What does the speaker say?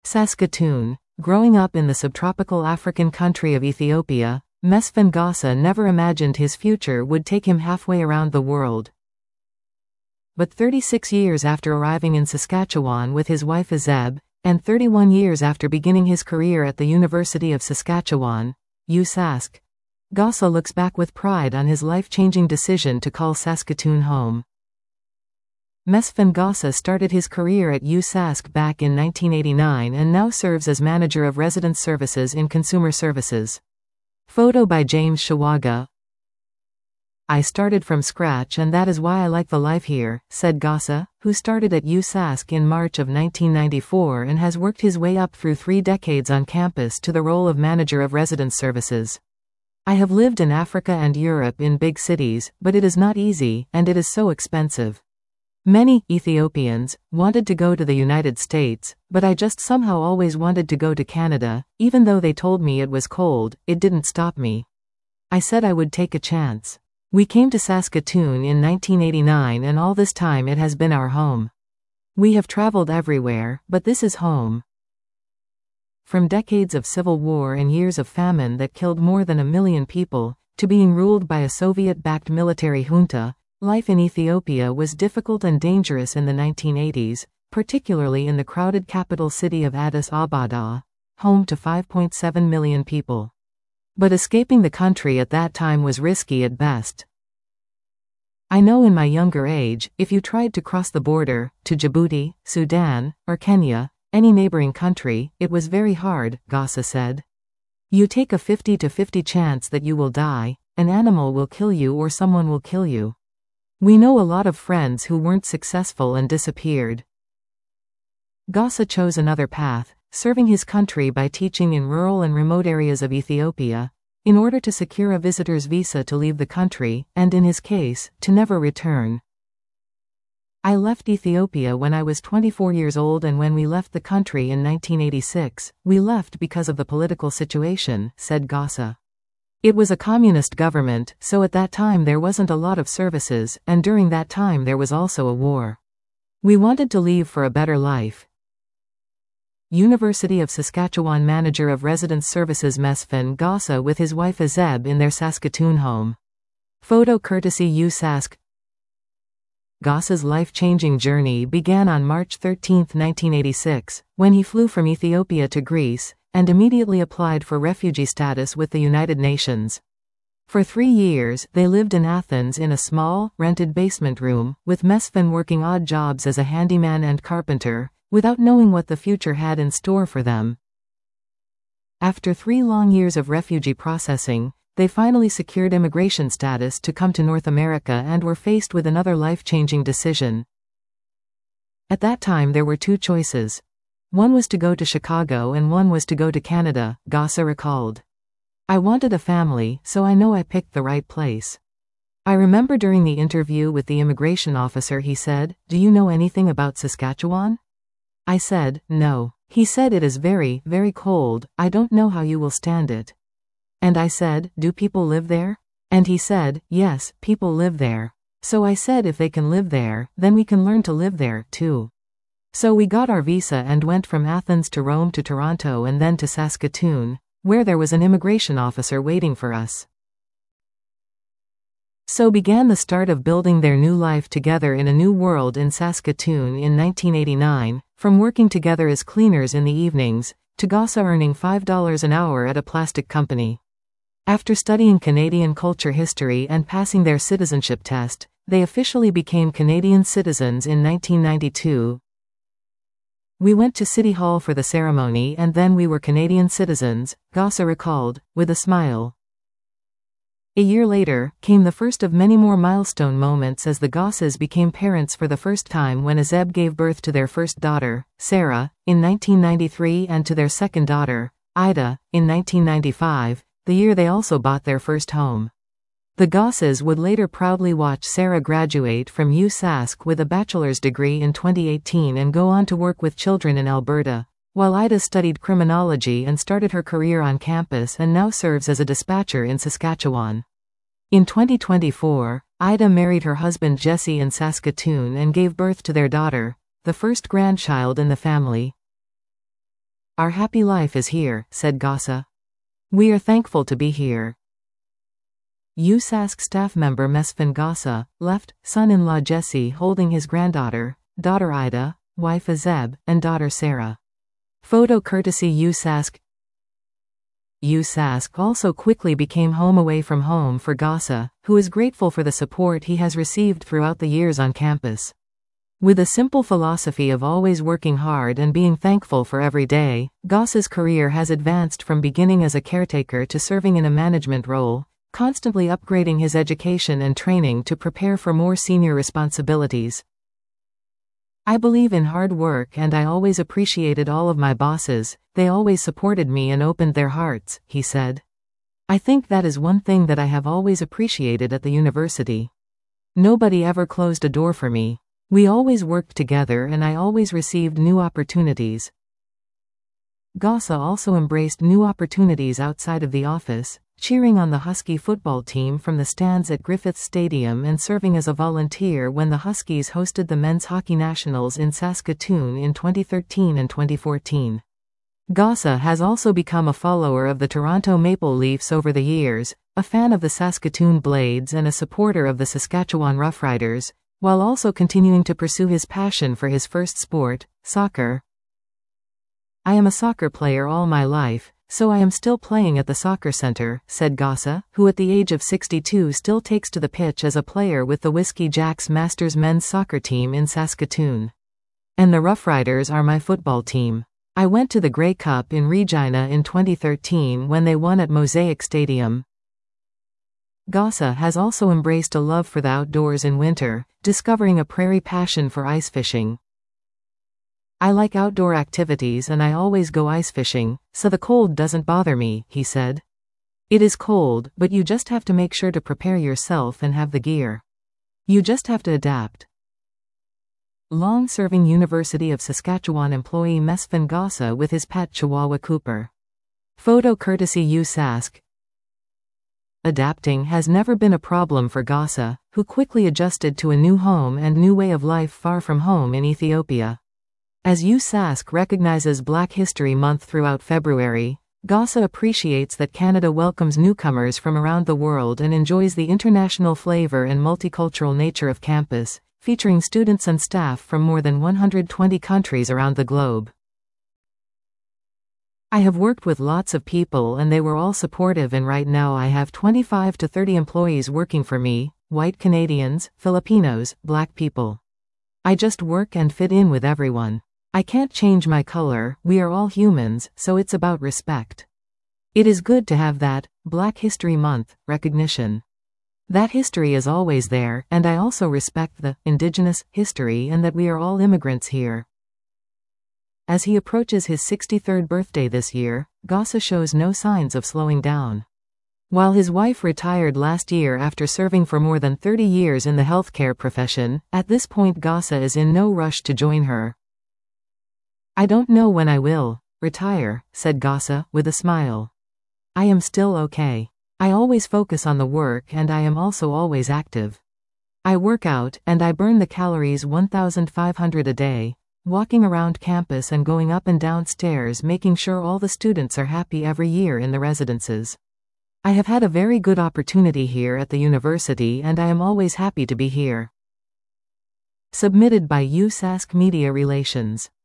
Saskatoon. Growing up in the subtropical African country of Ethiopia, Mesfin Gossa never imagined his future would take him halfway around the world. But 36 years after arriving in Saskatchewan with his wife Azeb, and 31 years after beginning his career at the University of Saskatchewan, USask, Gossa looks back with pride on his life-changing decision to call Saskatoon home. Mesfin Gossa started his career at USask back in 1989 and now serves as Manager of Residence Services in Consumer Services. Photo by James Shawaga. "I started from scratch and that is why I like the life here," said Gossa, who started at USask in March of 1994 and has worked his way up through 3 decades on campus to the role of Manager of Residence Services. "I have lived in Africa and Europe in big cities, but it is not easy, and it is so expensive. Many Ethiopians wanted to go to the United States, but I just somehow always wanted to go to Canada. Even though they told me it was cold, it didn't stop me. I said I would take a chance. We came to Saskatoon in 1989 and all this time it has been our home. We have traveled everywhere, but this is home." From decades of civil war and years of famine that killed more than 1 million people, to being ruled by a Soviet-backed military junta, life in Ethiopia was difficult and dangerous in the 1980s, particularly in the crowded capital city of Addis Ababa, home to 5.7 million people. But escaping the country at that time was risky at best. "I know in my younger age, if you tried to cross the border, to Djibouti, Sudan, or Kenya, any neighboring country, it was very hard," Gossa said. "You take a 50-50 chance that you will die, an animal will kill you or someone will kill you. We know a lot of friends who weren't successful and disappeared." Gossa chose another path, serving his country by teaching in rural and remote areas of Ethiopia, in order to secure a visitor's visa to leave the country, and in his case, to never return. "I left Ethiopia when I was 24 years old and when we left the country in 1986, we left because of the political situation," said Gossa. "It was a communist government, so at that time there wasn't a lot of services, and during that time there was also a war. We wanted to leave for a better life." University of Saskatchewan Manager of Residence Services Mesfin Gossa with his wife Azeb in their Saskatoon home. Photo courtesy USask. Gossa's life-changing journey began on March 13, 1986, when he flew from Ethiopia to Greece, and immediately applied for refugee status with the United Nations. For 3 years, they lived in Athens in a small, rented basement room, with Mesfin working odd jobs as a handyman and carpenter, without knowing what the future had in store for them. After 3 long years of refugee processing, they finally secured immigration status to come to North America and were faced with another life-changing decision. At that time there were 2 choices. One was to go to Chicago and one was to go to Canada, Gossa recalled. "I wanted a family, so I know I picked the right place. I remember during the interview with the immigration officer he said, 'Do you know anything about Saskatchewan?' I said, 'No.' He said, 'It is very, very cold, I don't know how you will stand it.' And I said, 'Do people live there?' And he said, 'Yes, people live there.' So I said, 'If they can live there, then we can learn to live there, too.' So we got our visa and went from Athens to Rome to Toronto and then to Saskatoon, where there was an immigration officer waiting for us. So began the start of building their new life together in a new world in Saskatoon in 1989, from working together as cleaners in the evenings, to Gossa earning $5 an hour at a plastic company. After studying Canadian culture history and passing their citizenship test, they officially became Canadian citizens in 1992. "We went to City Hall for the ceremony and then we were Canadian citizens," Gossa recalled, with a smile. A year later, came the first of many more milestone moments as the Gossas became parents for the first time when Azeb gave birth to their first daughter, Sarah, in 1993 and to their second daughter, Ida, in 1995, the year they also bought their first home. The Gossas would later proudly watch Sarah graduate from USask with a bachelor's degree in 2018 and go on to work with children in Alberta, while Ida studied criminology and started her career on campus and now serves as a dispatcher in Saskatchewan. In 2024, Ida married her husband Jesse in Saskatoon and gave birth to their daughter, the first grandchild in the family. Our happy life is here, said Gasa. We are thankful to be here. USask staff member Mesfin Gasa left, son-in-law Jesse holding his granddaughter, daughter Ida, wife Azeb, and daughter Sarah. Photo courtesy USask. USask also quickly became home away from home for Gasa, who is grateful for the support he has received throughout the years on campus. With a simple philosophy of always working hard and being thankful for every day, Gasa's career has advanced from beginning as a caretaker to serving in a management role, constantly upgrading his education and training to prepare for more senior responsibilities. I believe in hard work and I always appreciated all of my bosses, they always supported me and opened their hearts, he said. I think that is one thing that I have always appreciated at the university. Nobody ever closed a door for me. We always worked together and I always received new opportunities. Gasa also embraced new opportunities outside of the office, cheering on the Husky football team from the stands at Griffith Stadium and serving as a volunteer when the Huskies hosted the Men's Hockey Nationals in Saskatoon in 2013 and 2014. Gasa has also become a follower of the Toronto Maple Leafs over the years, a fan of the Saskatoon Blades and a supporter of the Saskatchewan Roughriders, while also continuing to pursue his passion for his first sport, soccer. I am a soccer player all my life, so I am still playing at the soccer center, said Gasa, who at the age of 62 still takes to the pitch as a player with the Whiskey Jacks Masters men's soccer team in Saskatoon. And the Roughriders are my football team. I went to the Grey Cup in Regina in 2013 when they won at Mosaic Stadium. Gasa has also embraced a love for the outdoors in winter, discovering a prairie passion for ice fishing. I like outdoor activities and I always go ice fishing, so the cold doesn't bother me, he said. It is cold, but you just have to make sure to prepare yourself and have the gear. You just have to adapt. Long-serving University of Saskatchewan employee Mesfin Gasa with his pet Chihuahua Cooper. Photo courtesy USask. Adapting has never been a problem for Gasa, who quickly adjusted to a new home and new way of life far from home in Ethiopia. As USask recognizes Black History Month throughout February, Gasa appreciates that Canada welcomes newcomers from around the world and enjoys the international flavor and multicultural nature of campus, featuring students and staff from more than 120 countries around the globe. I have worked with lots of people and they were all supportive, and right now I have 25 to 30 employees working for me, white Canadians, Filipinos, Black people. I just work and fit in with everyone. I can't change my color, we are all humans, so it's about respect. It is good to have that, Black History Month, recognition. That history is always there, and I also respect the Indigenous history and that we are all immigrants here. As he approaches his 63rd birthday this year, Gasa shows no signs of slowing down. While his wife retired last year after serving for more than 30 years in the healthcare profession, at this point Gasa is in no rush to join her. I don't know when I will retire, said Gasa, with a smile. I am still okay. I always focus on the work and I am also always active. I work out, and I burn the calories 1,500 a day, walking around campus and going up and down stairs, making sure all the students are happy every year in the residences. I have had a very good opportunity here at the university and I am always happy to be here. Submitted by USask Media Relations.